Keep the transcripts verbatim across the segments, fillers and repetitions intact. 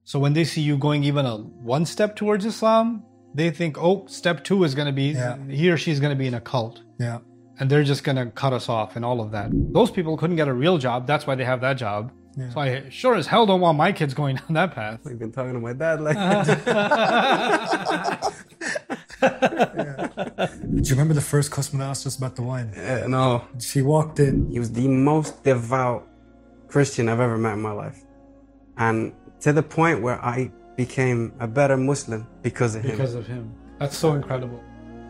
So when they see you going even a one step towards Islam, they think, oh, step two is going to be, Yeah. he or she's going to be in a cult. Yeah. And they're just going to cut us off and all of that. Those people couldn't get a real job. That's why they have that job. Yeah. So I sure as hell don't want my kids going down that path. I've been talking to my dad like Do you remember the first customer that asked us about the wine? Uh, no. She walked in. He was the most devout Christian I've ever met in my life. And to the point where I became a better Muslim because of him. Because of him. That's so incredible.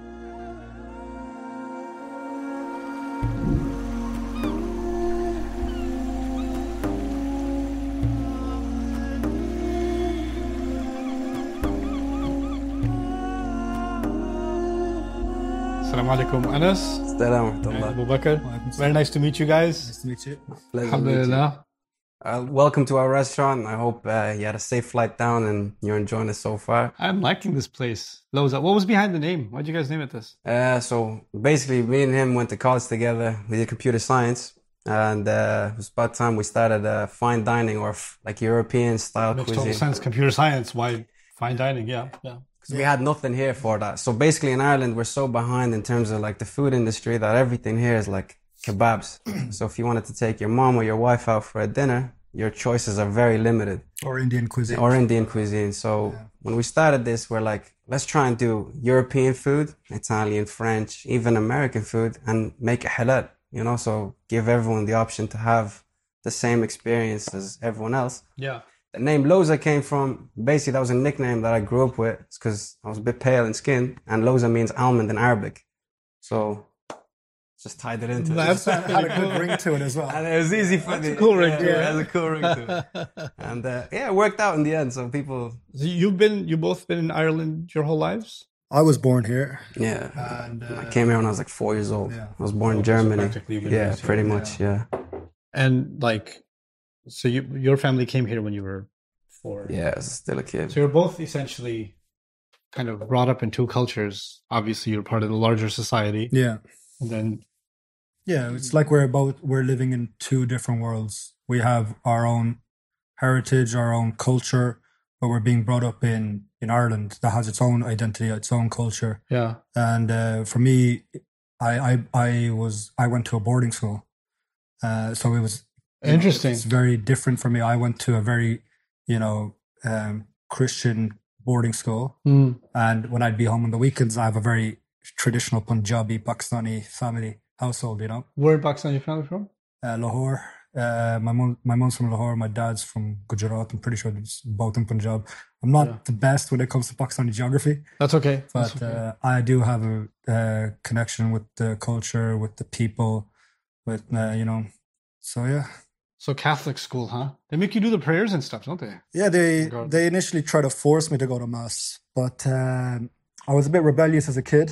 Assalamu alaikum, Anas. Assalamu alaikum. Abu Bakr. Very nice to meet you guys. Nice to meet you. Pleasure to meet you. Alhamdulillah. Uh, welcome to our restaurant. I hope uh, you had a safe flight down and you're enjoying it so far. I'm liking this place. Loza. What was behind the name? Why'd you guys name it this? Uh, so basically, me and him went to college together. We did computer science. And uh, it was about time we started uh, fine dining or f- like European style Makes cuisine. total sense. Computer science. Why fine dining? Yeah, yeah. Because we had nothing here for that. So basically in Ireland, we're so behind in terms of like the food industry that everything here is like kebabs. So if you wanted to take your mom or your wife out for a dinner, your choices are very limited. Or Indian cuisine. Or Indian cuisine. So Yeah. when we started this, we're like, let's try and do European food, Italian, French, even American food, and make it halal, you know, so give everyone the option to have the same experience as everyone else. Yeah. The name Loza came from, basically that was a nickname that I grew up with. It's because I was a bit pale in skin, and Loza means almond in Arabic. So just tied it into That's it. It had a good ring to it as well. And it was easy for me. cool ring yeah, to it. It has a cool ring to it. And uh, yeah, it worked out in the end. So people, So you've been, you both been in Ireland your whole lives? I was born here. yeah. And I uh, came here when I was like four years old. Yeah. I was born in Okay, so Germany. practically you've been Yeah, raised here. pretty much. Yeah. And like, so you, your family came here when you were four. Yeah, I was still a kid. So you're both essentially kind of brought up in two cultures. Obviously, you're part of the larger society. yeah. And then, Yeah, it's like we're both we're living in two different worlds. We have our own heritage, our own culture, but we're being brought up in in Ireland that has its own identity, its own culture. yeah. And uh, for me, I, I I was I went to a boarding school, uh, so it was you know, Interesting. it's very different for me. I went to a very you know um, Christian boarding school, Mm. and when I'd be home on the weekends, I have a very traditional Punjabi Pakistani family household. You know. Where in Pakistan you family from? uh, Lahore. Uh, my mom, my mom's from Lahore. My dad's from Gujarat. I'm pretty sure it's both in Punjab. I'm not Yeah. the best when it comes to Pakistani geography, That's okay. That's but okay. uh, I do have a uh, connection with the culture, with the people, with uh, you know. So yeah, So Catholic school, huh? They make you do the prayers and stuff, don't they? yeah. They God. they initially tried to force me to go to mass, but um, I was a bit rebellious as a kid,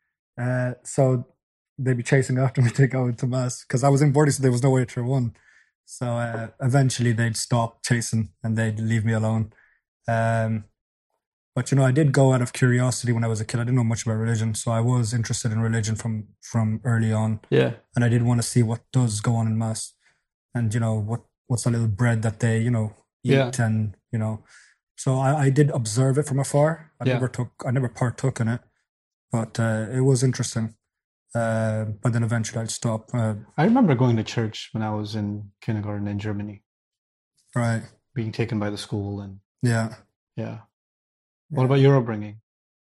uh, so they'd be chasing after me to go into mass because I was in boarding, so there was no way to run. So uh, eventually they'd stop chasing and they'd leave me alone. Um, but you know, I did go out of curiosity when I was a kid. I didn't know much about religion, so I was interested in religion from from early on, Yeah. and I did want to see what does go on in mass, and you know what what's the little bread that they you know eat, Yeah. and you know. So I, I did observe it from afar. I Yeah. never took I never partook in it, but uh, it was interesting. Uh, but then eventually I'd stop. Uh, I remember going to church when I was in kindergarten in Germany, right? being taken by the school, and Yeah. yeah. What about your upbringing?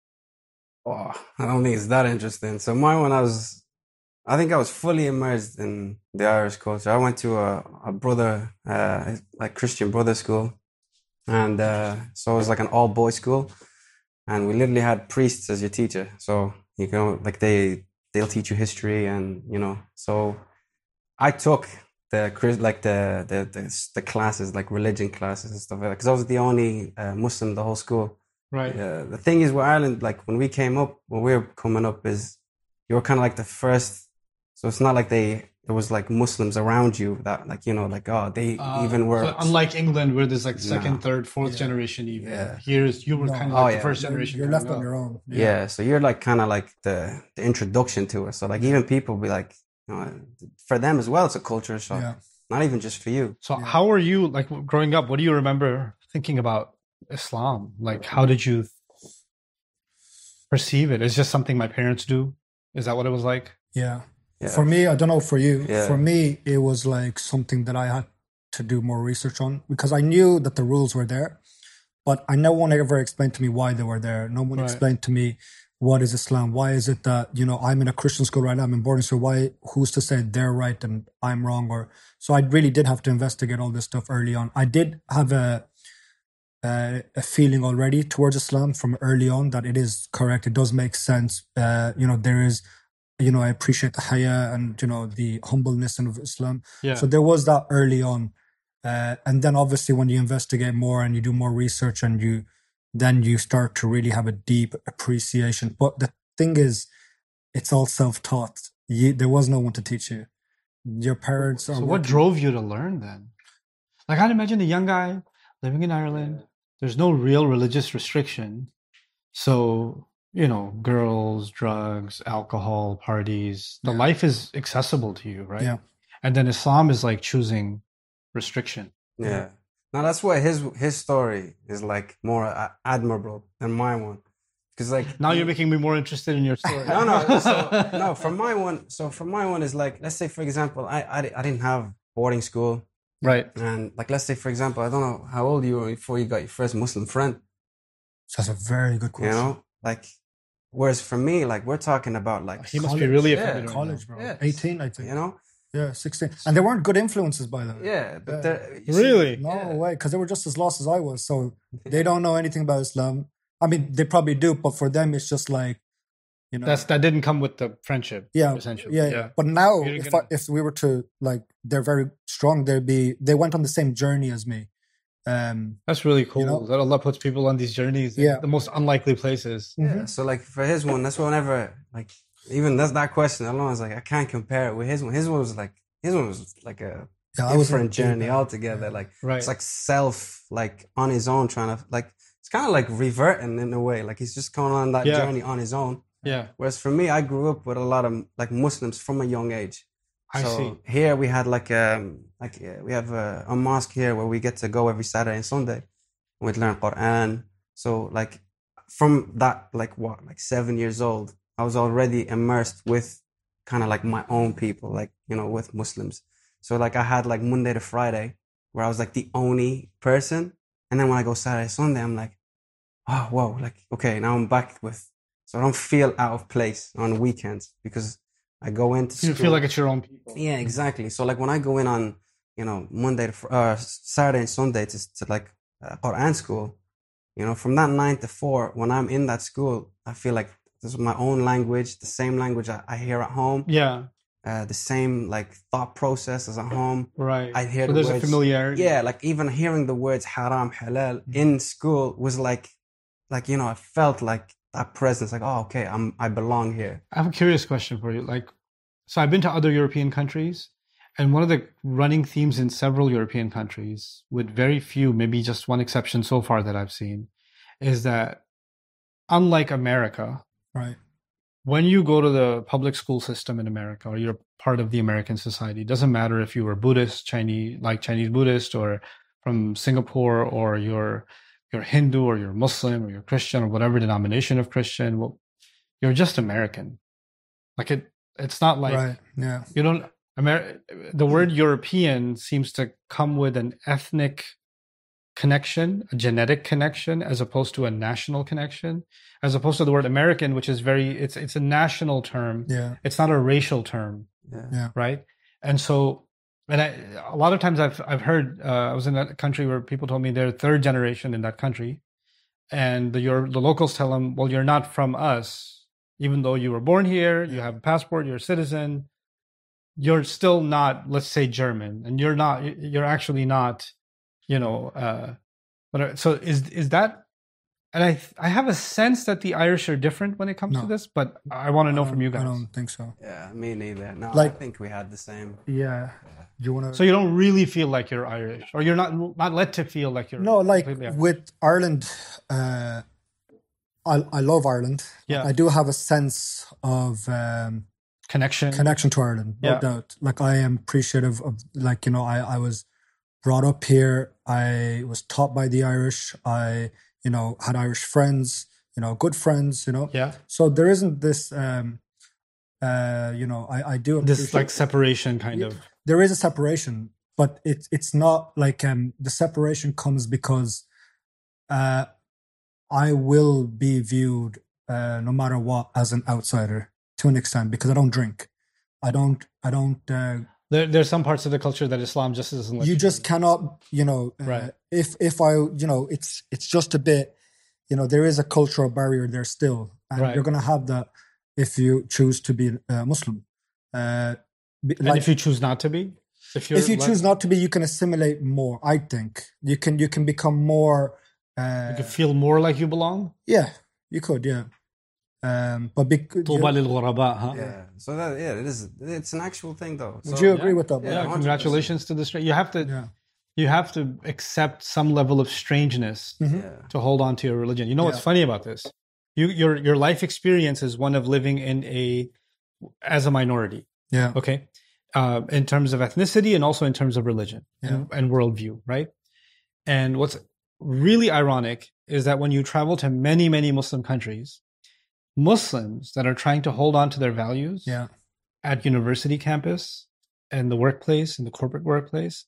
Oh, I don't think it's that interesting. So mine, when I was, I think I was fully immersed in the Irish culture. I went to a, a brother, uh, like Christian brother school. And uh, so it was like an all boys school. And we literally had priests as your teacher. So, you know, like they, they'll teach you history and, you know, so I took the, Chris- like the, the, the, the classes, like religion classes and stuff like that. Because I was the only uh, Muslim in the whole school. Right. Yeah, the thing is with Ireland, like when we came up, when we were coming up, is you were kind of like the first. So it's not like they there was like Muslims around you that like you know like oh they Uh, even were. so unlike England, where there's like second, No. third, fourth Yeah. generation, even Yeah. here's you were No. kind of Oh, like yeah. the first You're, generation. you're left coming on up. your own. yeah, so you're like kind of like the, the introduction to it. So like even people be like, you know, for them as well, it's a culture shock. Yeah. Not even just for you. So Yeah. how were you like growing up? What do you remember thinking about Islam? Like, how did you perceive it? It's just something my parents do. Is that what it was like? Yeah. Yeah. For me, I don't know for you. Yeah. For me, it was like something that I had to do more research on because I knew that the rules were there, but I no one ever explained to me why they were there. No one Right. explained to me what is Islam. Why is it that, you know, I'm in a Christian school right now, I'm in boarding school. Why? Who's to say they're right and I'm wrong? Or so I really did have to investigate all this stuff early on. I did have a uh, a feeling already towards Islam from early on that it is correct. It does make sense. Uh, you know, there is. You know, I appreciate the haya and, you know, the humbleness of Islam. Yeah. So there was that early on. Uh, and then obviously when you investigate more and you do more research and you, then you start to really have a deep appreciation. But the thing is, it's all self-taught. You, there was no one to teach you. Your parents are So what working- drove you to learn then? Like, I'd imagine a young guy living in Ireland. There's no real religious restriction. So, you know, girls, drugs, alcohol, parties. The Yeah. life is accessible to you, right? Yeah. And then Islam is like choosing restriction. Yeah. Now that's why his his story is like more uh, admirable than my one, because like Now you're making me more interested in your story. no no so, no from my one. So from my one is like, let's say for example, I I, di- I didn't have boarding school, Right. and like let's say for example, I don't know how old you were before you got your first Muslim friend. That's a very good You question. know, like whereas for me, like we're talking about like He must be College, really yeah, offended right College, now. bro. Yeah. eighteen, I think. you know, Yeah, sixteen. And they weren't good influences, by the way. yeah, but Yeah. they're- you see- Really? No Yeah. way, because they were just as lost as I was. So they don't know anything about Islam. I mean, they probably do, but for them, it's just like, you know. That's that didn't come with the friendship. yeah, essentially. yeah, Yeah. But now, You didn't if get I, if we were to like, they're very strong. They'd be. They went on the same journey as me. Um, That's really cool know? that Allah puts people on these journeys in Yeah. the most unlikely places. Yeah. So like for his one, that's whenever like even that's that question alone, I was like, I can't compare it with his one. His one was like his one was like a yeah, I was different in- journey yeah. altogether. Like Right. it's like self, like on his own, trying to like it's kind of like reverting in a way. Like he's just going on that Yeah. journey on his own. Yeah. Whereas for me, I grew up with a lot of like Muslims from a young age. I so see. here we had like um like uh, we have a, a mosque here where we get to go every Saturday and Sunday. We'd learn Quran. So like from that like what like seven years old, I was already immersed with kind of like my own people, like you know with Muslims. So like I had like Monday to Friday where I was like the only person, and then when I go Saturday Sunday, I'm like, oh whoa, like okay, now I'm back with. So I don't feel out of place on weekends because I go into You school. feel like it's your own people. Yeah, exactly. So like when I go in on, you know, Monday to fr- uh, Saturday and Sunday to, to like uh, Quran school, you know, from that nine to four, when I'm in that school, I feel like this is my own language, the same language I, I hear at home, Yeah. uh, the same like thought process as at home. Right. I hear so the there's a words- familiarity. Yeah, like even hearing the words haram, halal in school was like, like you know, I felt like that presence, like oh, okay, I'm I belong here. I have a curious question for you. Like, so I've been to other European countries, and one of the running themes in several European countries, with very few, maybe just one exception so far that I've seen, is that unlike America, Right. when you go to the public school system in America or you're part of the American society, it doesn't matter if you were Buddhist, Chinese, like Chinese Buddhist, or from Singapore, or you're you're Hindu, or you're Muslim, or you're Christian, or whatever denomination of Christian. Well, you're just American. Like it, it's not like right. Yeah. you don't. Amer- the word European seems to come with an ethnic connection, a genetic connection, as opposed to a national connection, as opposed to the word American, which is very, it's it's a national term. Yeah. It's not a racial term, Yeah. Yeah. right? And so, and I, a lot of times I've I've heard, uh, I was in a country where people told me they're third generation in that country, and the your the locals tell them, well, you're not from us, even though you were born here, you have a passport, you're a citizen, you're still not, let's say, German, and you're not, you're actually not, you know, uh, but so is is that? And I I have a sense that the Irish are different when it comes to No. this, but I want to know I from you don't- I guys. don't think so. Yeah, me neither. No, Like- I think we had the same. Yeah. Do you want to? So you don't really feel like you're Irish, or you're not not let to feel like you're No, like completely Irish. with Ireland, uh, I I love Ireland. Yeah. I do have a sense of um, connection. connection to Ireland, no Yeah. doubt. Like I am appreciative of, like you know, I I was brought up here. I was taught by the Irish. I, you know, had Irish friends, you know, good friends, you know. Yeah. So there isn't this, um, uh, you know, I, I do This appreciate- like separation kind of. There is a separation, but it's it's not like um the separation comes because uh I will be viewed uh no matter what as an outsider to an extent because I don't drink. I don't I don't uh There, there's some parts of the culture that Islam just doesn't let you just cannot, you know, uh, Right. if if I, you know, it's it's just a bit, you know, there is a cultural barrier there still, and Right. you're going to have that if you choose to be a Muslim. Uh, be- And like, if you choose not to be, if, you're if you like- choose not to be, you can assimilate more. I think you can you can become more. Uh, you could feel more like you belong. yeah, you could. Yeah, um, but be, طوبى للغرباء, huh? Yeah. So that yeah, it is. It's an actual thing though. would So, you agree yeah. with that? Yeah, Yeah, Brian? one hundred percent. congratulations to the straight. You have to, Yeah. you have to accept some level of strangeness Mhm. Yeah. to hold on to your religion. You know what's Yeah. funny about this? You, your, your life experience is one of living in a, as a minority. Yeah. Okay, uh, in terms of ethnicity and also in terms of religion and, and worldview, right? And what's really ironic is that when you travel to many, many Muslim countries, Muslims that are trying to hold on to their values Yeah. at university campus and the workplace, in the corporate workplace,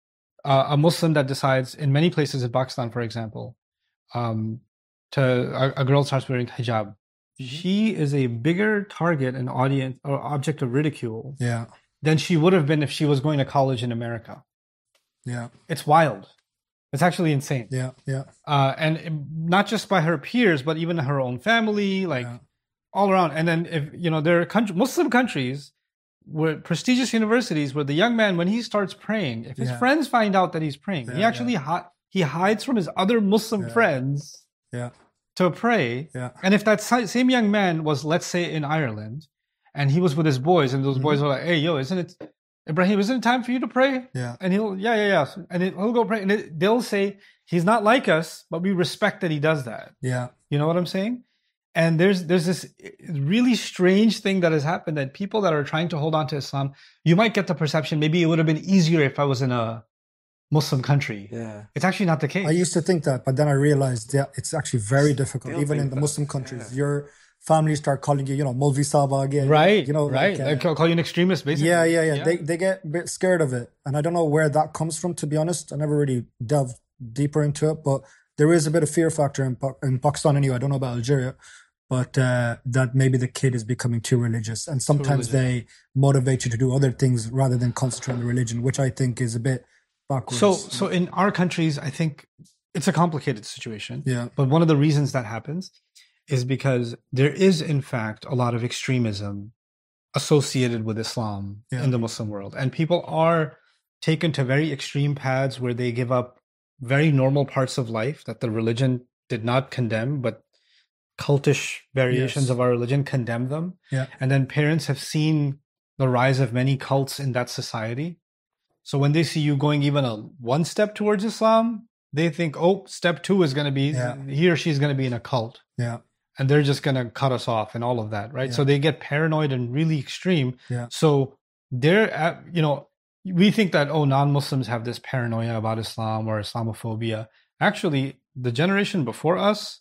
uh, a Muslim that decides in many places in Pakistan, for example, um, to a, a girl starts wearing hijab, she is a bigger target and audience or object of ridicule Yeah. than she would have been if she was going to college in America. Yeah. It's wild. It's actually insane. Yeah. Yeah. Uh, and it- not just by her peers, but even her own family, like Yeah. all around. And then if, you know, there are country, Muslim countries where prestigious universities where the young man, when he starts praying, if his Yeah. friends find out that he's praying, he Yeah, actually hi- he hides from his other Muslim Yeah. friends Yeah. to pray. Yeah. And if that si- same young man was, let's say, in Ireland, and he was with his boys, and those Mhm. boys were like, "Hey, yo, isn't it, Ibrahim? Isn't it time for you to pray?" Yeah. And he'll, yeah, yeah, yeah, and it, he'll go pray, and it, they'll say he's not like us, but we respect that he does that. Yeah. You know what I'm saying? And there's there's this really strange thing that has happened that people that are trying to hold on to Islam, you might get the perception maybe it would have been easier if I was in a Muslim country. Yeah. It's actually not the case. I used to think that, but then I realized that it's actually very difficult. Still Even in think the that, Muslim countries, yeah. your family start calling you, you know, Molvi Saba again. right? You know, right? like, uh, They call call you an extremist, basically. yeah, yeah, yeah, They they get a bit scared of it, and I don't know where that comes from. To be honest, I never really delved deeper into it, but there is a bit of fear factor in Pa- in Pakistan anyway. I don't know about Algeria, but uh, that maybe the kid is becoming too religious, and sometimes they motivate you to do other things rather than concentrate on the religion, which I think is a bit backwards. So, so in our countries, I think it's a complicated situation. yeah, But one of the reasons that happens is because there is, in fact, a lot of extremism associated with Islam Yeah. in the Muslim world. And people are taken to very extreme paths where they give up very normal parts of life that the religion did not condemn, but cultish variations Yes. of our religion condemn them. Yeah. And then parents have seen the rise of many cults in that society. So when they see you going even a one step towards Islam, they think, oh, step two is going to be, Yeah. he or she's going to be in a cult. yeah, And they're just going to cut us off and all of that, right? So Yeah. they get paranoid and really extreme. Yeah. So they're, at, you know, we think that, oh, non-Muslims have this paranoia about Islam or Islamophobia. Actually, the generation before us,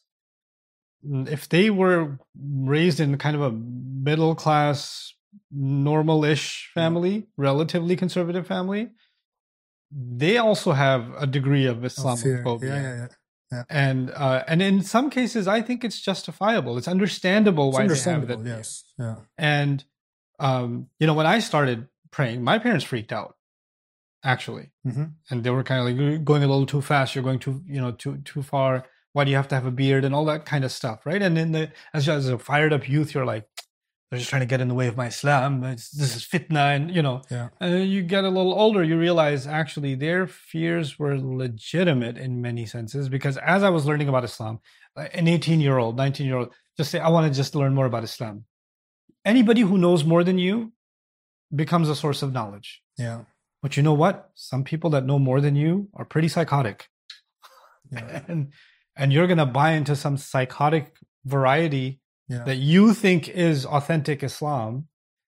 if they were raised in kind of a middle class, normal-ish family, relatively conservative family, they also have a degree of of fear. Islamophobia. Yeah, yeah, yeah. And uh, and in some cases, I think it's justifiable. It's understandable It's why understandable. they have that. Yes. Yeah. And um, you know, when I started praying, my parents freaked out, actually, hmm and they were kind of like, "You're going a little too fast. You're going too, you know, too too far. Why do you have to have a beard and all that kind of stuff, right?" And then the as, as a fired up youth, you're like, "They're just trying to get in the way of my Islam. It's, this is fitna," and you know. Yeah. And then you get a little older, you realize actually their fears were legitimate in many senses, because as I was learning about Islam, an eighteen year old, nineteen year old, just say, I want to just learn more about Islam. Anybody who knows more than you becomes a source of knowledge. Yeah. But you know what? Some people that know more than you are pretty psychotic. Yeah. And, and you're going to buy into some psychotic variety Yeah. that you think is authentic Islam.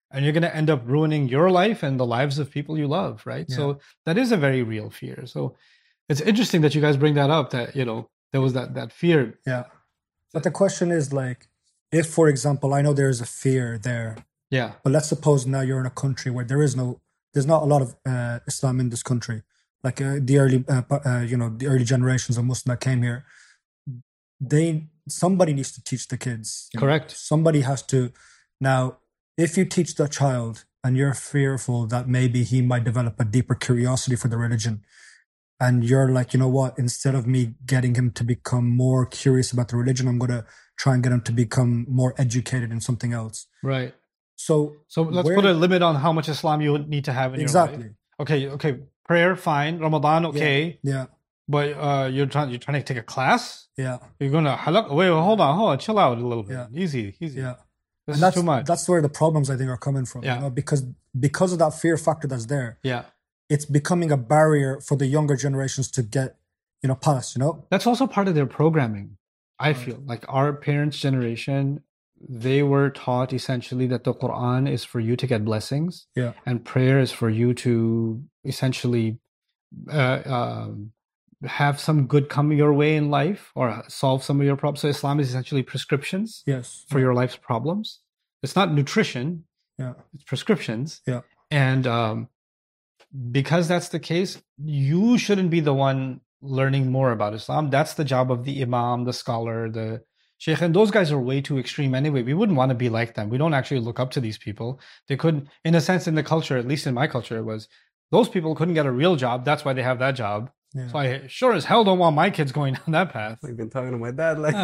and you're going to end up ruining your life and the lives of people you love, right? Yeah. So that is a very real fear. So it's interesting that you guys bring that up, that, you know, there was that, that fear. Yeah. But the question is like, if, for example, I know there's a fear there, Yeah. but let's suppose now you're in a country where there is no, there's not a lot of uh, Islam in this country. Like uh, the early, uh, uh, you know, the early generations of Muslim that came here, they, somebody needs to teach the kids. you know. Correct. Somebody has to. Now, if you teach the child and you're fearful that maybe he might develop a deeper curiosity for the religion, and you're like, you know what, instead of me getting him to become more curious about the religion, I'm going to try and get him to become more educated in something else. Right. So, So let's where- put a limit on how much Islam you would need to have in your life. exactly. Okay. Okay. Prayer, fine. Ramadan, okay. Yeah. But uh, you're trying you're trying to take a class. Yeah. You're gonna halak. Wait, wait, hold on, hold on, chill out a little bit. Yeah. Easy, easy. Yeah. This And is that's, too much. that's where the problems, I think, are coming from. Yeah. You know, because, because of that fear factor that's there, Yeah. it's becoming a barrier for the younger generations to get, you know, past, you know? That's also part of their programming. I feel like our parents' generation, they were taught essentially that the Quran is for you to get blessings, Yeah. and prayer is for you to essentially uh, um, have some good come your way in life or solve some of your problems. So Islam is essentially prescriptions Yes. for your life's problems. It's not nutrition, Yeah. it's prescriptions. Yeah. And um, because that's the case, you shouldn't be the one learning more about Islam. That's the job of the imam, the scholar, the sheikh. And those guys are way too extreme anyway. We wouldn't want to be like them. We don't actually look up to these people. They couldn't, in a sense, in the culture, at least in my culture, it was those people couldn't get a real job. That's why they have that job. Yeah. So I sure as hell don't want my kids going down that path. I've been talking to my dad like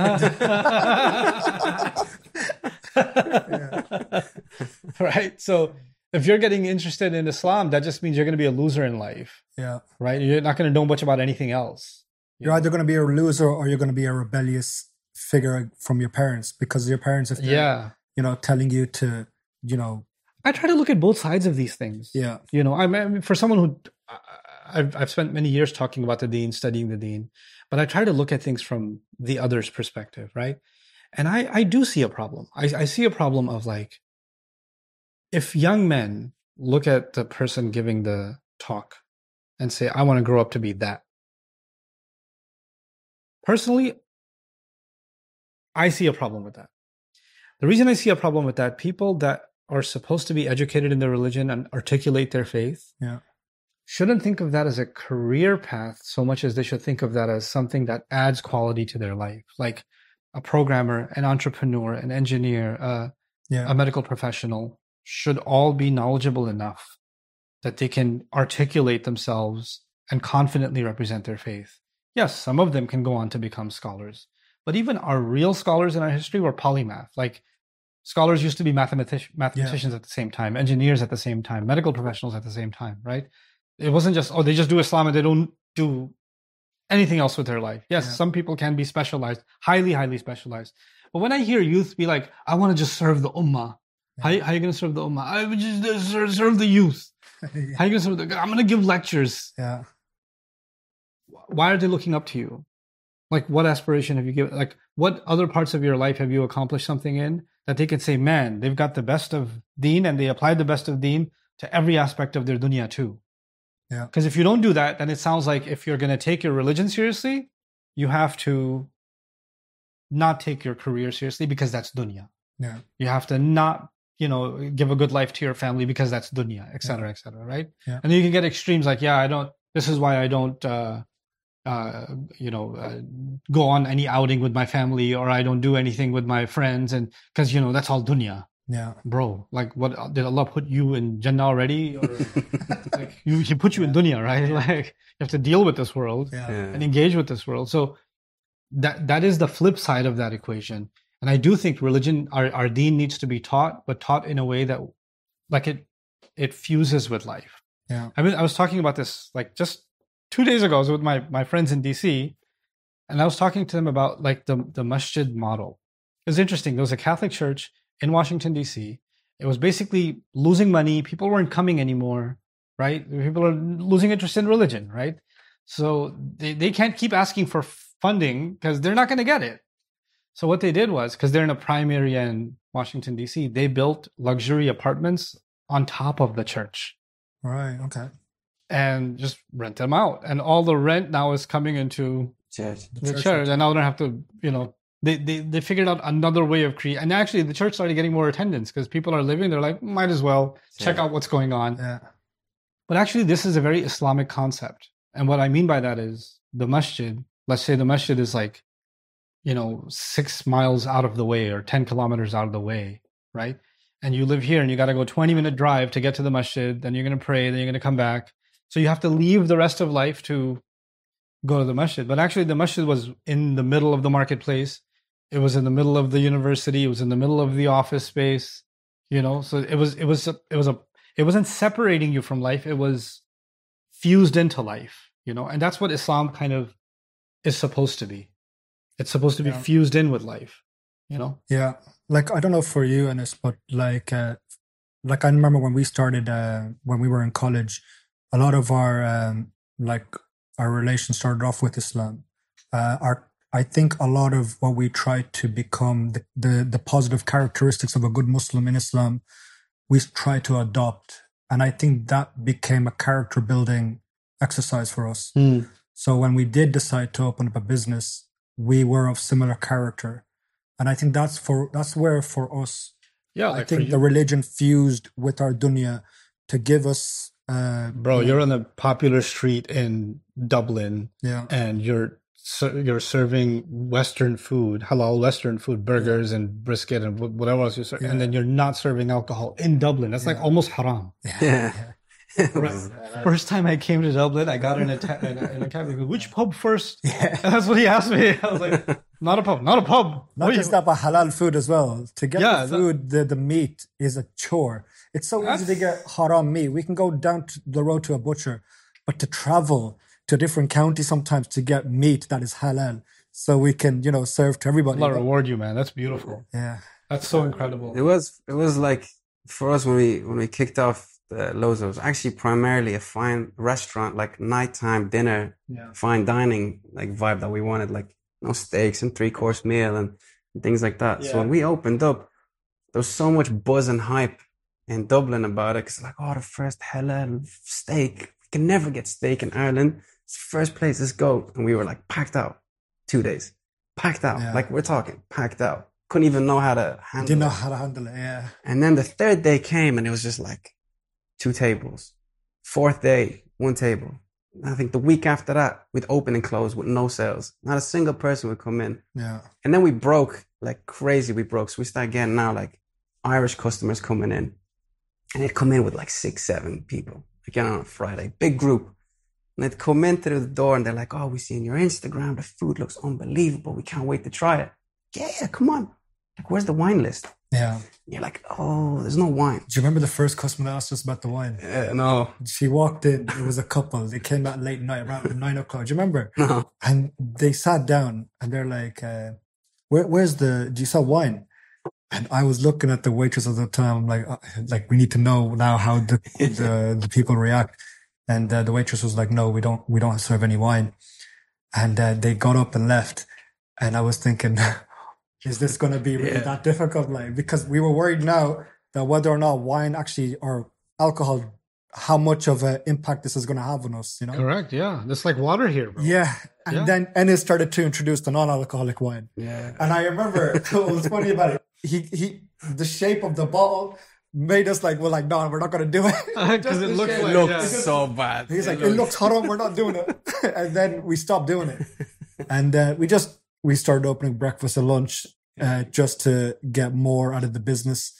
Right? So if you're getting interested in Islam, that just means you're going to be a loser in life, Yeah. right? You're not going to know much about anything else. You're either going to be a loser or you're going to be a rebellious figure from your parents, because your parents, if they're, Yeah. you know, telling you to, you know, I try to look at both sides of these things. yeah, You know, I mean, for someone who I- I've, I've spent many years talking about the deen, studying the deen, but I try to look at things from the other's perspective, right? And I, I do see a problem. I, I see a problem of like, if young men look at the person giving the talk and say, I want to grow up to be that. Personally, I see a problem with that. The reason I see a problem with that, people that are supposed to be educated in their religion and articulate their faith, yeah, shouldn't think of that as a career path so much as they should think of that as something that adds quality to their life. Like a programmer, an entrepreneur, an engineer, uh, yeah, a medical professional should all be knowledgeable enough that they can articulate themselves and confidently represent their faith. Yes, some of them can go on to become scholars, but even our real scholars in our history were polymath. Like scholars used to be mathematic- mathematicians at the same time, engineers at the same time, medical professionals at the same time, right? It wasn't just, oh, they just do Islam and they don't do anything else with their life. Yes, Yeah. some people can be specialized, highly, highly specialized. But when I hear youth be like, I want to just serve the ummah. How, how are you going to serve the ummah? I would just uh, serve, serve the youth. How are you going to serve the, I'm going to give lectures. yeah, Why are they looking up to you? Like, what aspiration have you given? Like, what other parts of your life have you accomplished something in that they can say, man, they've got the best of deen and they applied the best of deen to every aspect of their dunya too. Yeah. Because if you don't do that, then it sounds like if you're going to take your religion seriously, you have to not take your career seriously because that's dunya. yeah, You have to not, you know, give a good life to your family because that's dunya, et cetera, et cetera, right? Yeah. And then you can get extremes like, yeah, I don't, this is why I don't, uh, uh, you know, uh, go on any outing with my family, or I don't do anything with my friends. And because, you know, that's all dunya, yeah, bro. Like, what did Allah put you in Jannah already? Or like, you, he put you in dunya, right? Like, you have to deal with this world yeah, yeah. and engage with this world. So that that is the flip side of that equation. And I do think religion, our, our deen needs to be taught, but taught in a way that like it it fuses with life. yeah, I mean, I was talking about this like just two days ago. I was with my, my friends in D C, and I was talking to them about like the, the masjid model. It was interesting. There was a Catholic church in Washington, D C. It was basically losing money. People weren't coming anymore, right? People are losing interest in religion, right? So they, they can't keep asking for funding because they're not going to get it. So what they did was, because they're in a prime area in Washington, D C, they built luxury apartments on top of the church. Right. Okay. And just rent them out. And all the rent now is coming into Church. the, the church church. And now they don't have to, you know, they, they, they figured out another way of creating. And actually, the church started getting more attendance because people are living. They're like, might as well check Yeah. out what's going on. Yeah. But actually, this is a very Islamic concept. And what I mean by that is the masjid, let's say the masjid is like, you know, six miles out of the way or ten kilometers out of the way, right? And you live here and you got to go twenty minute drive to get to the masjid. Then you're going to pray. Then you're going to come back. So you have to leave the rest of life to go to the masjid. But actually, the masjid was in the middle of the marketplace. It was in the middle of the university. It was in the middle of the office space. You know, so it was it was a, it was a it wasn't separating you from life. It was fused into life. You know, and that's what Islam kind of is supposed to be. It's supposed to be Yeah. fused in with life. You know. Yeah. Like, I don't know for you, Anis, but like, uh, like I remember when we started, uh, when we were in college, a lot of our, um, like our relation started off with Islam. Uh, our, I think a lot of what we tried to become, the, the, the positive characteristics of a good Muslim in Islam, we tried to adopt. And I think that became a character building exercise for us. So when we did decide to open up a business, we were of similar character. And I think that's for that's where for us, Yeah, I like for think the you. religion fused with our dunya to give us, uh, Bro, you're on a popular street in Dublin, yeah, and you're ser- you're serving Western food, halal Western food, burgers and brisket and wh- whatever else you serve, Yeah. and then you're not serving alcohol in Dublin. That's like Yeah. almost haram. Yeah. It Right. was- First time I came to Dublin, I got in a, ta- in a, in a cab. He goes, which pub first? yeah. And that's what he asked me. I was like, not a pub, not a pub. Not What just you- that, but halal food as well. To get Yeah, the that- food, the, the meat is a chore. It's so easy to get haram meat. We can go down to the road to a butcher, but to travel to a different county sometimes to get meat that is halal, so we can, you know, serve to everybody. Allah reward you, man. That's beautiful. Yeah, That's so incredible. It was it was like for us when we when we kicked off the Lowe's, it was actually primarily a fine restaurant, like nighttime dinner, yeah, fine dining like vibe that we wanted, like you know, steaks and three course meal and, and things like that. So when we opened up, there was so much buzz and hype in Dublin about it. Cause like, oh, the first halal steak. We can never get steak in Ireland. It's the first place, let's go. And we were like packed out two days, packed out. Yeah. Like we're talking packed out. Couldn't even know how to handle didn't know it. how to handle it. Yeah, And then the third day came and it was just like two tables. Fourth day, one table. I think the week after that, we'd open and close with no sales. Not a single person would come in. yeah, And then we broke like crazy. We broke. So we start getting now like Irish customers coming in. And they'd come in with like six, seven people. Again on a Friday. Big group. And they'd come in through the door and they're like, oh, we seen your Instagram. The food looks unbelievable. We can't wait to try it. Yeah, yeah, come on. Like, where's the wine list? yeah. And you're like, oh, there's no wine. Do you remember the first customer that asked us about the wine? Uh, no. She walked in. It was a couple. They came out late night, around nine o'clock. Do you remember? No. And they sat down and they're like, uh, Where, where's the, do you sell wine? And I was looking at the waitress at the time. I'm like, uh, like, we need to know now how the, the, the people react. And uh, the waitress was like, no, we don't, we don't serve any wine. And uh, they got up and left. And I was thinking, is this going to be really Yeah. that difficult? Like, because we were worried now that whether or not wine actually, or alcohol, how much of an impact this is going to have on us, you know? Correct. Yeah. It's like water here, bro. Yeah. And Yeah. then Ennis started to introduce the non-alcoholic wine. Yeah. And I remember what was funny about it. He, he, the shape of the bottle made us like, we're like, no, we're not going to do it. Because Just it the looks shape. like, Looked yeah. so bad. He's like, it looks haram, we're not doing it. And then we stopped doing it. And uh, we just, we started opening breakfast and lunch uh, just to get more out of the business.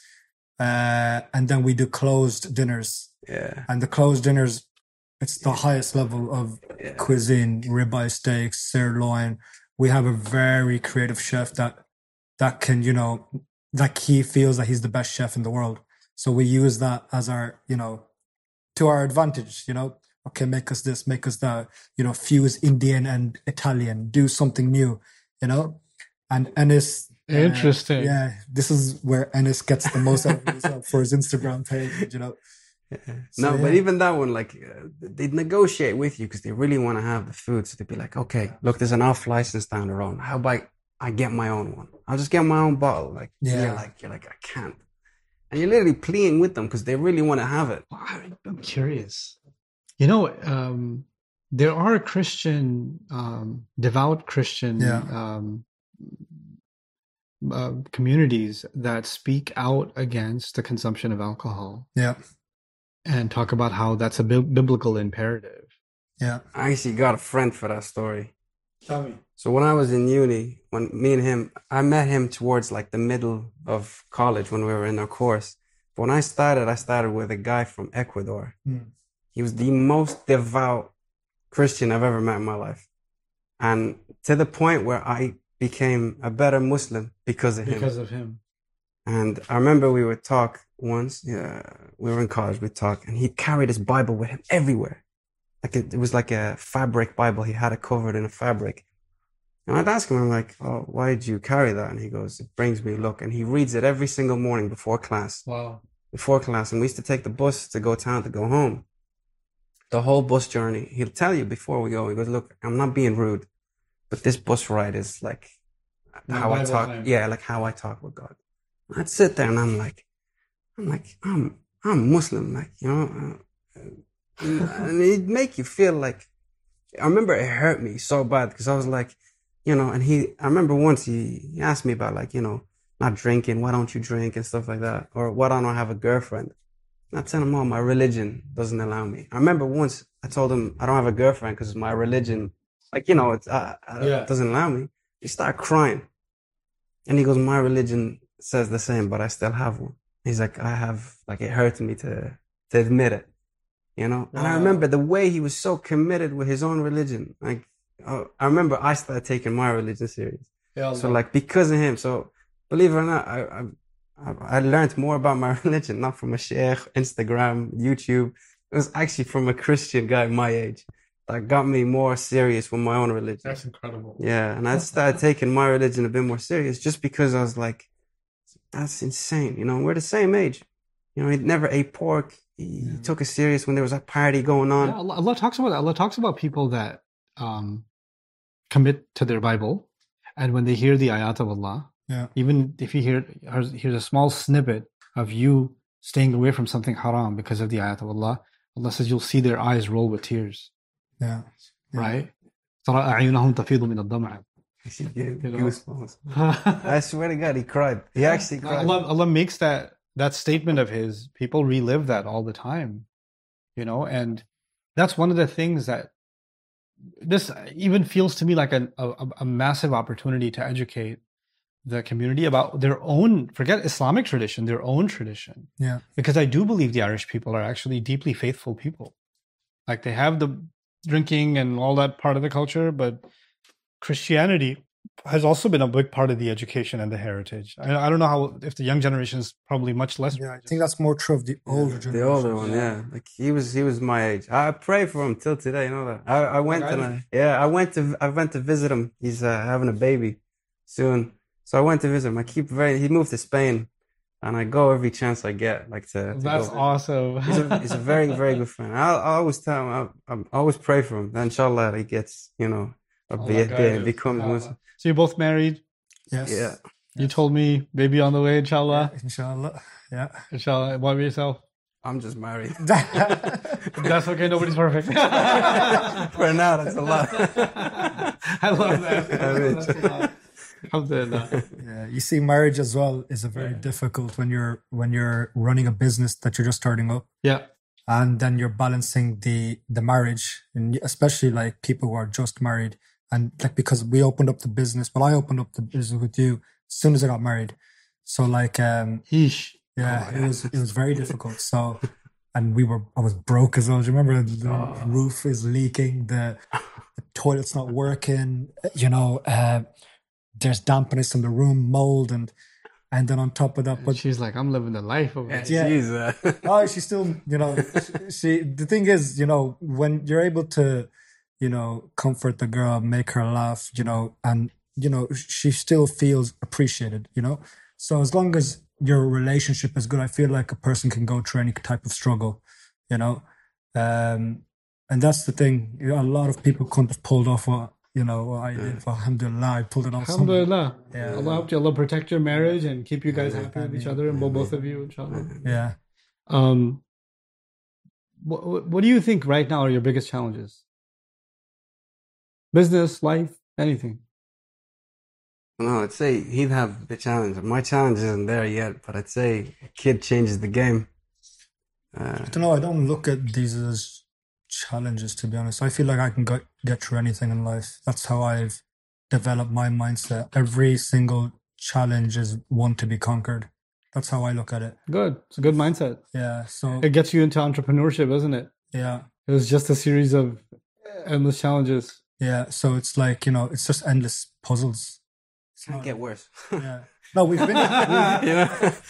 Uh, and then we do closed dinners. Yeah. And the closed dinners, it's the highest level of Yeah. cuisine, ribeye steaks, sirloin. We have a very creative chef that that can, you know, like he feels that he's the best chef in the world. So we use that as our, you know, to our advantage, you know. Okay, make us this, make us that, you know, fuse Indian and Italian, do something new, you know. And Ennis, uh, Interesting. yeah, this is where Ennis gets the most out of himself for his Instagram page, you know. No, So, but yeah. even that one, like, uh, they'd negotiate with you because they really want to have the food. So they'd be like, okay, look, there's an off license down the road. How about I get my own one. I'll just get my own bottle. Like, Yeah. you're like, you're like, I can't. And you're literally pleading with them because they really want to have it. I- I'm curious. You know, um, there are Christian, um, devout Christian Yeah. um, uh, communities that speak out against the consumption of alcohol Yeah. and talk about how that's a bi- biblical imperative. Yeah. I actually got a friend for that story. Tell me. So when I was in uni, when me and him, I met him towards like the middle of college when we were in our course. But when I started, I started with a guy from Ecuador. Mm. He was the most devout Christian I've ever met in my life. And to the point where I became a better Muslim because of him. Because of him. And I remember we would talk once, yeah, we were in college, we'd talk, and he carried his Bible with him everywhere. Like it, it was like a fabric Bible. He had it covered in a fabric. And I'd ask him, I'm like, oh, why did you carry that? And he goes, it brings me luck. And he reads it every single morning before class. Wow. Before class. And we used to take the bus to go town to go home. The whole bus journey, he'll tell you before we go, he goes, look, I'm not being rude, but this bus ride is like My how I Bible talk. time. Yeah, like how I talk with God. I'd sit there and I'm like, I'm like, I'm, I'm Muslim, like, you know, uh, and it'd make you feel like, I remember it hurt me so bad because I was like, you know, and he, I remember once he, he asked me about like, you know, not drinking, why don't you drink and stuff like that? Or why don't I have a girlfriend? And I tell him, oh, my religion doesn't allow me. I remember once I told him I don't have a girlfriend because my religion, like, you know, it's, uh, uh, Yeah. it doesn't allow me. He started crying. And he goes, my religion says the same, but I still have one. He's like, I have, like, it hurts me to, to admit it, you know? And I Wow. remember the way he was so committed with his own religion. Like, uh, I remember I started taking my religion serious. Yeah, So like, because of him. So believe it or not, I, I, I I learned more about my religion, not from a sheikh, Instagram, YouTube. It was actually from a Christian guy my age that got me more serious with my own religion. that's incredible. Yeah, and I started taking my religion a bit more serious just because I was like, that's insane. You know, we're the same age. You know, he never ate pork. He, Yeah. he took it serious when there was a party going on. Yeah, Allah, Allah talks about that. Allah talks about people that um, commit to their Bible, and when they hear the ayat of Allah, Yeah. even if you hear here's a small snippet of you staying away from something haram because of the ayat of Allah, Allah says you'll see their eyes roll with tears. Yeah. Yeah. Right? ترى أعينهم تفيض من الدمع. He gave You know? goosebumps. I swear to God, he cried. He actually cried. Allah, Allah makes that that statement of his, people relive that all the time, you know, and that's one of the things that this even feels to me like a, a, a massive opportunity to educate the community about their own, forget Islamic tradition, their own tradition. Yeah. Because I do believe the Irish people are actually deeply faithful people. Like they have the drinking and all that part of the culture, but Christianity has also been a big part of the education and the heritage. I, I don't know how, if the young generation is probably much less. Yeah. I think that's more true of the older generation. The older one, yeah. Like he was, he was my age. I pray for him till today. You know that. I, I went Like I and I, yeah, I went to, I went to visit him. He's uh, having a baby soon, so I went to visit him. I keep very. He moved to Spain, and I go every chance I get. Like to. to That's go. awesome. He's a, he's a very, very good friend. I, I always tell him. I, I always pray for him. Then inshallah he gets, you know, a Allah be, guide be, you. becomes Allah. Muslim. So you're both married. Yes. Yeah. You told me baby on the way, inshallah. Yeah, inshallah. Yeah. Inshallah. What about yourself? I'm just married. That's okay. Nobody's perfect. For now, that's a lot. I love that. I mean, That's a lot. Alhamdulillah. Yeah, you see, marriage as well is a very Yeah. difficult when you're when you're running a business that you're just starting up, Yeah. and then you're balancing the the marriage, and especially like people who are just married, and like because we opened up the business, well, I opened up the business with you as soon as I got married, so like um Yeesh. yeah, Oh, it yeah. was it was very difficult. So, and we were I was broke as well. Do you remember the Oh. roof is leaking, the, the toilet's not working, you know. Uh, there's dampness in the room, mold, and and then on top of that, But but she's like, I'm living the life of it. Yeah. She's, uh, oh, she still, you know, she, she. The thing is, you know, when you're able to, you know, comfort the girl, make her laugh, you know, and you know, she still feels appreciated, you know. So as long as your relationship is good, I feel like a person can go through any type of struggle, you know. Um, and that's the thing. You know, a lot of people couldn't have pulled off what you know, what I did. Alhamdulillah, I pulled it off. somehow. Alhamdulillah. Yeah. Allah help you. Allah protect your marriage and keep you guys Yeah. happy with each other and both of you, inshallah. Yeah. Um, what, what do you think right now are your biggest challenges? Business, life, anything? No, I'd say he'd have the challenge. My challenge isn't there yet, but I'd say a kid changes the game. Uh, I don't know. I don't look at these as challenges, to be honest. I feel like I can get, get through anything in life. That's how I've developed my mindset. Every single challenge is one to be conquered. That's how I look at it. Good. It's a good mindset. Yeah. So, It gets you into entrepreneurship, isn't it? yeah. It was just a series of endless challenges. Yeah. So it's like, you know, it's just endless puzzles. can't get worse. Yeah. No, we've been. You know,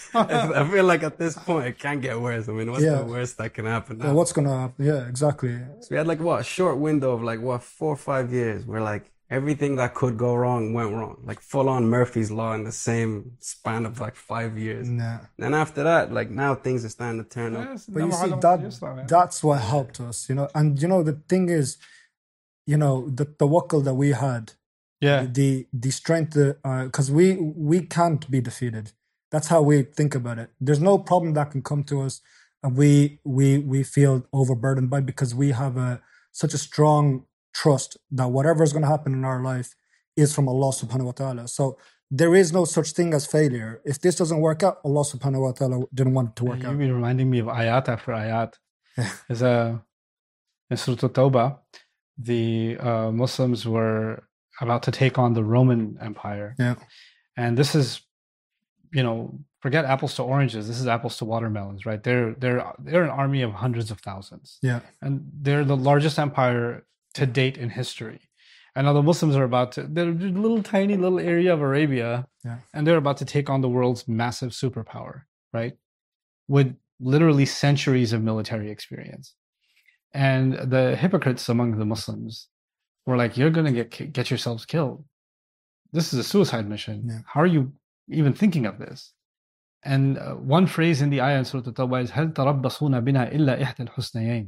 I feel like at this point it can't get worse. I mean, what's Yeah. the worst that can happen now? Well, what's going to happen? Yeah, exactly. So we had like what a short window of like what four or five years where like everything that could go wrong went wrong, like full on Murphy's Law in the same span of like five years. Yeah. And after that, like now things are starting to turn up. Yes, But you never see, had a that Islam, yeah. that's what helped us, you know. And, you know, the thing is, you know, the tawakkul that we had, Yeah. the the strength, because we we can't be defeated. That's how we think about it. There's no problem that can come to us, and we we we feel overburdened by, because we have a such a strong trust that whatever is going to happen in our life is from Allah subhanahu wa ta'ala. So there is no such thing as failure. If this doesn't work out, Allah subhanahu wa ta'ala didn't want it to work You've out. been reminding me of ayat after ayat. Yeah. There's a in Surah At-Tawbah, the uh, Muslims were about to take on the Roman Empire. Yeah. And this is, you know, forget apples to oranges. This is apples to watermelons, right? They're they're they're an army of hundreds of thousands, Yeah. and they're the largest empire to date in history. And now the Muslims are about to, they're a little tiny little area of Arabia, Yeah. and they're about to take on the world's massive superpower, right? With literally centuries of military experience. And the hypocrites among the Muslims were like, you're going to get ki- get yourselves killed. This is a suicide mission. Yeah. How are you even thinking of this? And uh, one phrase in the ayah in Surah At-Tawbah is هَلْ تَرَبَّصُونَ بِنَا إِلَّا إِحْدَى الْحُسْنَيَيْنِ.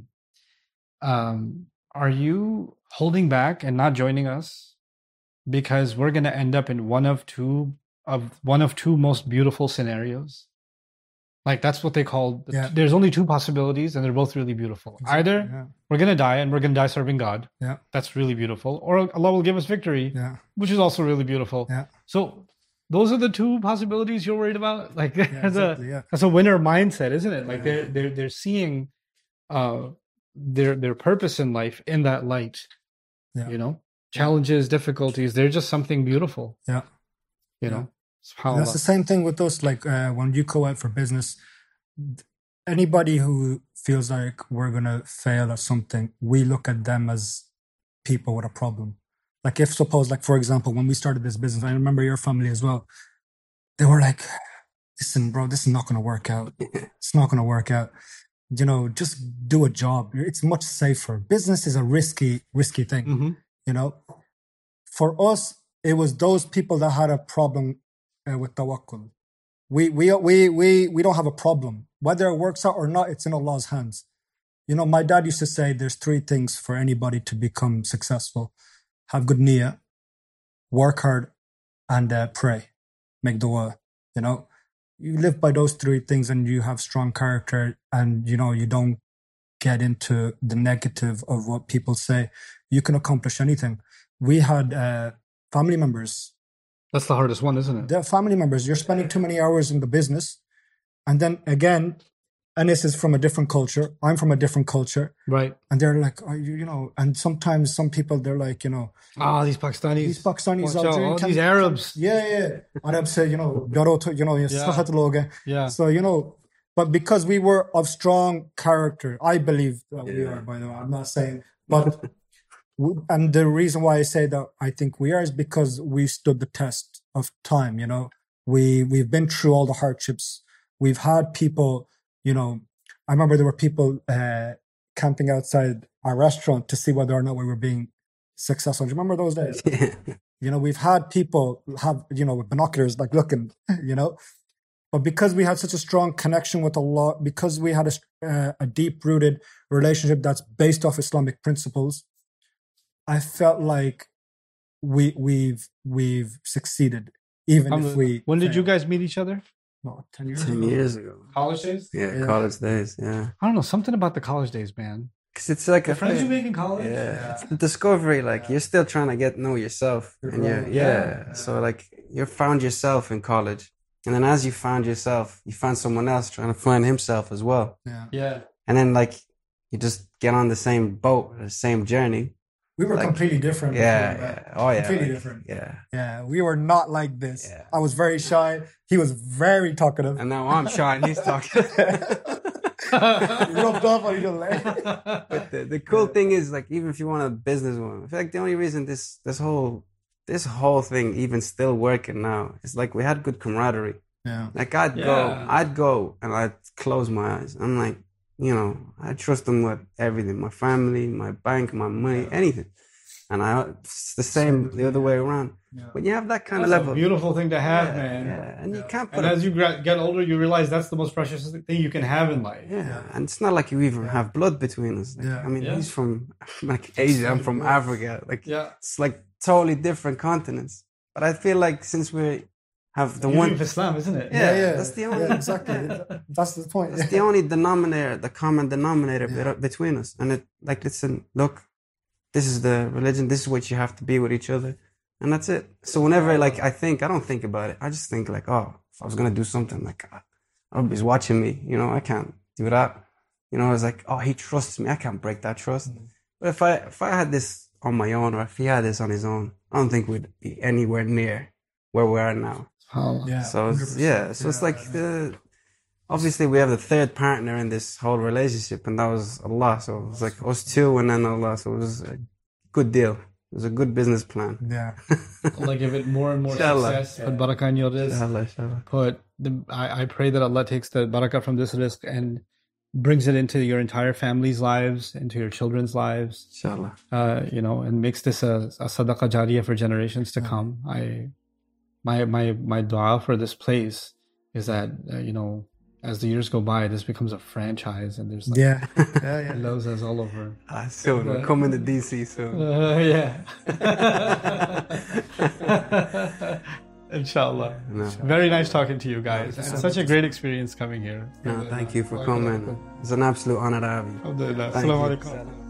Um, are you holding back and not joining us because we're going to end up in one of two of one of two most beautiful scenarios? Like that's what they call. Yeah. There's only two possibilities, and they're both really beautiful. Either Yeah. we're going to die and we're going to die serving God. Yeah. That's really beautiful. Or Allah will give us victory, Yeah. which is also really beautiful. Yeah. So those are the two possibilities you're worried about. Like Yeah. there's a Exactly. Yeah. that's a winner mindset, isn't it? Like they're they're they're seeing uh their their purpose in life in that light. Yeah. You know, challenges, difficulties. They're just something beautiful. Yeah. You Yeah. know, And SubhanAllah. that's the same thing with us. Like uh, when you go out for business, anybody who feels like we're gonna fail at something, we look at them as people with a problem. Like if suppose, like for example, when we started this business, I remember your family as well. They were like, "Listen, bro, this is not gonna work out. It's not gonna work out. You know, just do a job. It's much safer. Business is a risky, risky thing. Mhm. You know, for us, it was those people that had a problem uh, with tawakkul. We, we, we, we, we don't have a problem. Whether it works out or not, it's in Allah's hands. You know, my dad used to say there's three things for anybody to become successful. Have good niyyah, work hard, and uh, pray. Make dua. You know, you live by those three things and you have strong character, and, you know, you don't get into the negative of what people say. You can accomplish anything. We had uh, family members. That's the hardest one, isn't it? They're family members. You're spending too many hours in the business. And then again, and this is from a different culture. I'm from a different culture. Right. And they're like, oh, you, you know, and sometimes some people, they're like, you know, Ah, these Pakistanis. these Pakistanis, Watch out, Algerian, all can- these Arabs. yeah, yeah. Arabs say, you know, "Daro to," you know, Yeah. "Sahat log hai." Yeah. So, you know, but because we were of strong character, I believe that we Yeah. are, by the way. I'm not saying, but, w- and the reason why I say that I think we are is because we stood the test of time, you know. We, we've been through all the hardships. We've had people, you know, I remember there were people uh, camping outside our restaurant to see whether or not we were being successful. Do you remember those days? You know, we've had people have, you know, with binoculars, like looking, you know, but because we had such a strong connection with Allah, because we had a, uh, a deep rooted relationship that's based off Islamic principles, I felt like we we've we've succeeded, even Um, if we. when did you fail. guys meet each other? What, ten years Ten ago? years ago. College days? Yeah, Yeah. college days. Yeah, I don't know, something about the college days, man. because it's like The a friends you thing. make in college? Yeah, it's the discovery. Like you're still trying to get know yourself, You're and you're growing. yeah. Yeah. So like you found yourself in college, and then as you found yourself, you found someone else trying to find himself as well, Yeah, Yeah. and then like you just get on the same boat, the same journey. we were Like, completely different. Yeah, before that. yeah. Oh yeah, Completely like, different. Yeah, Yeah, we were not like this. Yeah. I was very shy. He was very talkative. and now I'm shy and he's talking. We rubbed off on each other. But the, the cool thing is, like, even if you want a businesswoman, I feel like the only reason this this whole this whole thing even still working now is like we had good camaraderie. Yeah, Like I'd Yeah. go, I'd go, and I'd close my eyes. I'm like, you know, I trust them with everything, my family, my bank, my money, anything. And I, it's the same the other way around. yeah. When you have that kind That's of a level, beautiful thing to have, yeah, man. yeah, and you can't put And a as you gra- get older, you realize that's the most precious thing you can have in life. Yeah, Yeah. and it's not like you even Yeah. have blood between us. Like, Yeah. I mean, Yeah. he's from like Asia, I'm from Africa. Like, Yeah. it's like totally different continents. But I feel like since we have the The one, of Islam, isn't it? Yeah, yeah, that's the only- yeah, exactly. That's the point. that's the only denominator, the common denominator bet- between us. And it, like, listen, look, this is the religion. This is what you have to be with each other, and that's it. So whenever like I think, I don't think about it. I just think like, oh, if I was gonna do something, like, God, everybody's watching me. You know, I can't do that. You know, it's like, oh, he trusts me. I can't break that trust. But if I if I had this on my own, or if he had this on his own, I don't think we'd be anywhere near where we are now. Yeah, So it's, one hundred percent. yeah, so it's Yeah, like the obviously we have the third partner in this whole relationship, and that was Allah. So it's like us two, and then Allah. So it was a good deal. It was a good business plan. yeah. Allah give it more and more Inshallah. success. Put barakah in your rizq. Inshallah, inshallah. Put the, I, I pray that Allah takes the barakah from this rizq and brings it into your entire family's lives, into your children's lives. Inshallah. Uh, you know, and makes this a, a sadaqah jariyah for generations to come. I, my my my dua for this place is that uh, you know, as the years go by, this becomes a franchise, and there's like Yeah, yeah, yeah. lozas all over. Ah, soon. We're coming to D C soon. Uh, yeah. Inshallah. No. Very nice talking to you guys. And such a great experience coming here. No, thank you for coming. It's an absolute honor to have you. Alhamdulillah. Thank Assalamu you. alaikum.